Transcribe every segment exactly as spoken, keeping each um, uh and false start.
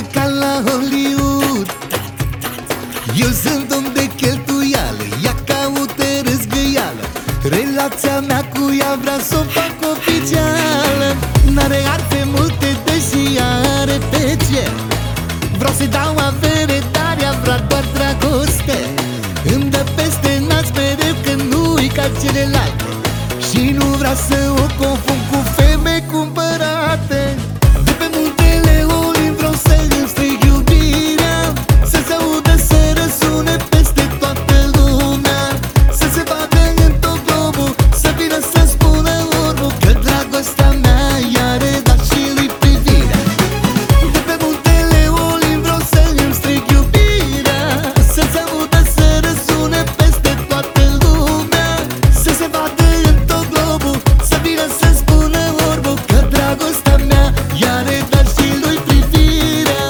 ca la Hollywood. Eu sunt om de cheltuială, ea caută răzgăială. Relația mea cu ea vrea să o fac oficială. N-are arfe multe, deși are pe cer. Vreau să-i dau avere, dar ea vrea doar dragoste. Îmi dă peste nas mereu că nu-i ca celelalte. Și nu vrea să o confund cu femei cumpărate. De pe muntele Olin vreau să-mi strig iubirea, să se audă, să răsune peste toată lumea, să se vadă în tot globul, să vină să spună orbul că dragostea mea i-are dat și lui privirea. De pe muntele Olin vreau să-mi strig iubirea, să se audă, să răsune peste toată lumea, să se vadă în tot globul, să vină să spună orbul că dragostea mea i-are dat și lui privirea.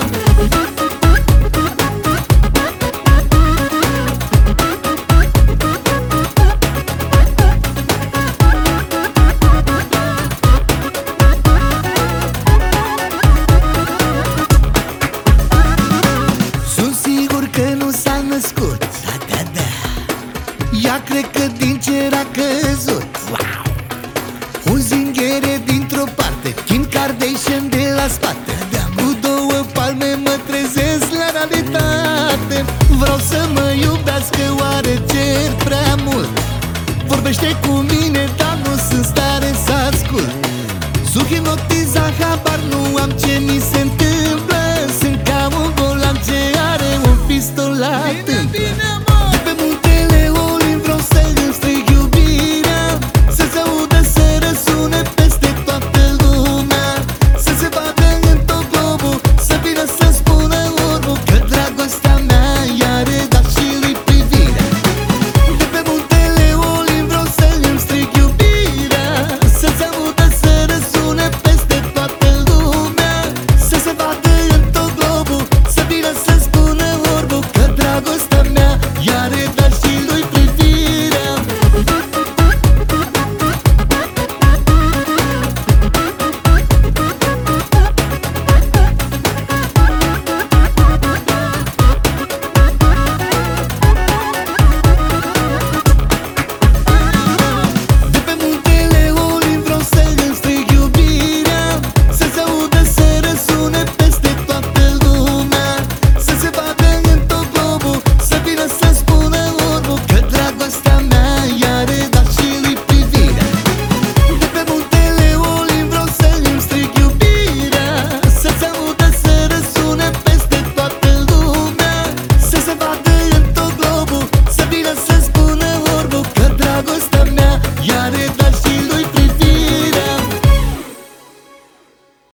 Sunt sigur că nu s-a născut, da, da, da. Ea cred că din cer a căzut. Wow! Un zinghere dintr-o parte, Kim Kardashian de la spate. Cu două palme mă trezesc la realitate. Vreau să mă iubească, oare cer prea mult? Vorbește cu mine, dar nu sunt stare să ascult. Sunt hipnotizat, habar nu am ce mi se întâmplă.